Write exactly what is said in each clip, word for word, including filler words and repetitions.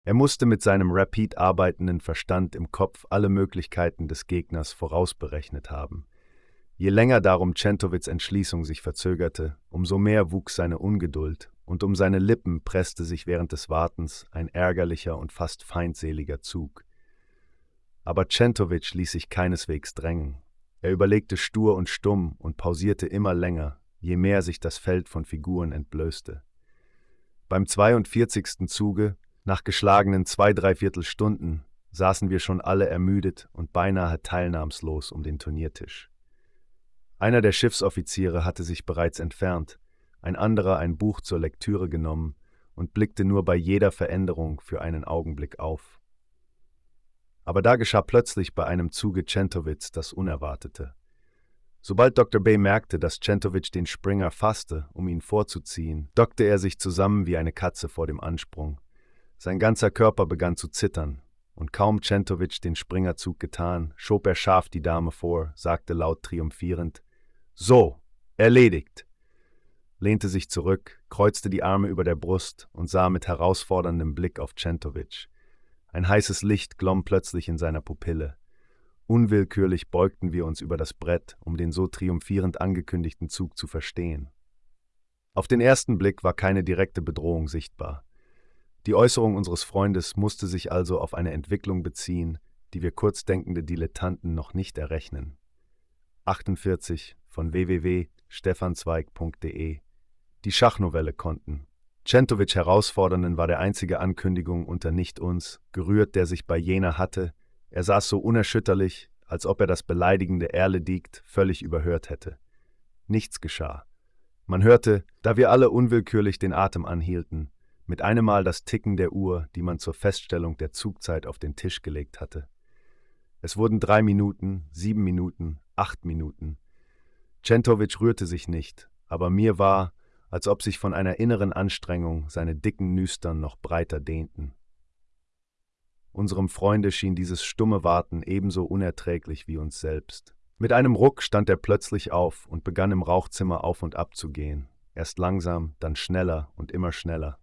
Er musste mit seinem rapid arbeitenden Verstand im Kopf alle Möglichkeiten des Gegners vorausberechnet haben. Je länger darum Czentovics Entschließung sich verzögerte, umso mehr wuchs seine Ungeduld, und um seine Lippen presste sich während des Wartens ein ärgerlicher und fast feindseliger Zug. Aber Czentovic ließ sich keineswegs drängen. Er überlegte stur und stumm und pausierte immer länger, je mehr sich das Feld von Figuren entblößte. Beim zweiundvierzigsten Zuge, nach geschlagenen zwei, dreiviertel Stunden, saßen wir schon alle ermüdet und beinahe teilnahmslos um den Turniertisch. Einer der Schiffsoffiziere hatte sich bereits entfernt, ein anderer ein Buch zur Lektüre genommen und blickte nur bei jeder Veränderung für einen Augenblick auf. Aber da geschah plötzlich bei einem Zuge Czentovics das Unerwartete. Sobald Doktor Bay merkte, dass Czentovic den Springer fasste, um ihn vorzuziehen, dockte er sich zusammen wie eine Katze vor dem Ansprung. Sein ganzer Körper begann zu zittern, und kaum Czentovic den Springerzug getan, schob er scharf die Dame vor, sagte laut triumphierend: »So, erledigt!« lehnte sich zurück, kreuzte die Arme über der Brust und sah mit herausforderndem Blick auf Czentovic. Ein heißes Licht glomm plötzlich in seiner Pupille. Unwillkürlich beugten wir uns über das Brett, um den so triumphierend angekündigten Zug zu verstehen. Auf den ersten Blick war keine direkte Bedrohung sichtbar. Die Äußerung unseres Freundes musste sich also auf eine Entwicklung beziehen, die wir kurzdenkende Dilettanten noch nicht errechnen. achtundvierzig von w w w punkt stefanzweig punkt de. Die Schachnovelle konnten. Czentovic herausfordernden war der einzige Ankündigung unter nicht uns, gerührt, der sich bei jener hatte. Er saß so unerschütterlich, als ob er das beleidigende Erledikt völlig überhört hätte. Nichts geschah. Man hörte, da wir alle unwillkürlich den Atem anhielten, mit einem Mal das Ticken der Uhr, die man zur Feststellung der Zugzeit auf den Tisch gelegt hatte. Es wurden drei Minuten, sieben Minuten, acht Minuten. Czentovic rührte sich nicht, aber mir war, als ob sich von einer inneren Anstrengung seine dicken Nüstern noch breiter dehnten. Unserem Freunde schien dieses stumme Warten ebenso unerträglich wie uns selbst. Mit einem Ruck stand er plötzlich auf und begann im Rauchzimmer auf und ab zu gehen, erst langsam, dann schneller und immer schneller.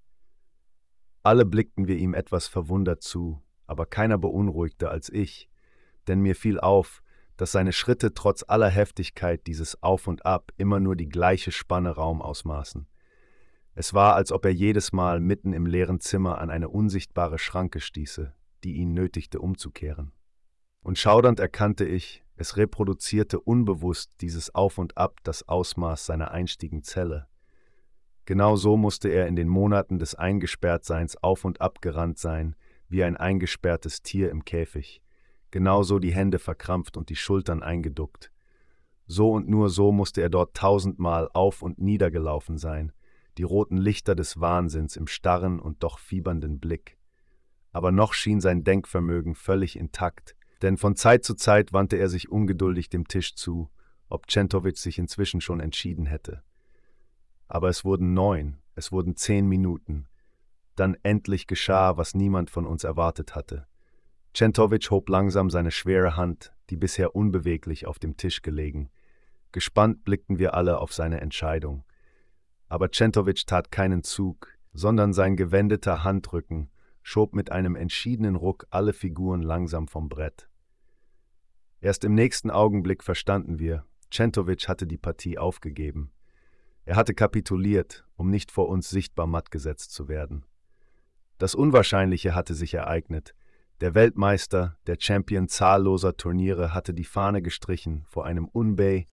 Alle blickten wir ihm etwas verwundert zu, aber keiner beunruhigter als ich, denn mir fiel auf, dass seine Schritte trotz aller Heftigkeit dieses Auf und Ab immer nur die gleiche Spanne Raum ausmaßen. Es war, als ob er jedes Mal mitten im leeren Zimmer an eine unsichtbare Schranke stieße, die ihn nötigte umzukehren. Und schaudernd erkannte ich, es reproduzierte unbewusst dieses Auf und Ab das Ausmaß seiner einstigen Zelle. Genau so musste er in den Monaten des Eingesperrtseins auf und ab gerannt sein, wie ein eingesperrtes Tier im Käfig. Genauso die Hände verkrampft und die Schultern eingeduckt. So und nur so musste er dort tausendmal auf und nieder gelaufen sein, die roten Lichter des Wahnsinns im starren und doch fiebernden Blick. Aber noch schien sein Denkvermögen völlig intakt, denn von Zeit zu Zeit wandte er sich ungeduldig dem Tisch zu, ob Czentovic sich inzwischen schon entschieden hätte. Aber es wurden neun, es wurden zehn Minuten. Dann endlich geschah, was niemand von uns erwartet hatte. Czentovic hob langsam seine schwere Hand, die bisher unbeweglich auf dem Tisch gelegen. Gespannt blickten wir alle auf seine Entscheidung. Aber Czentovic tat keinen Zug, sondern sein gewendeter Handrücken schob mit einem entschiedenen Ruck alle Figuren langsam vom Brett. Erst im nächsten Augenblick verstanden wir, Czentovic hatte die Partie aufgegeben. Er hatte kapituliert, um nicht vor uns sichtbar matt gesetzt zu werden. Das Unwahrscheinliche hatte sich ereignet. Der Weltmeister, der Champion zahlloser Turniere, hatte die Fahne gestrichen vor einem Unbei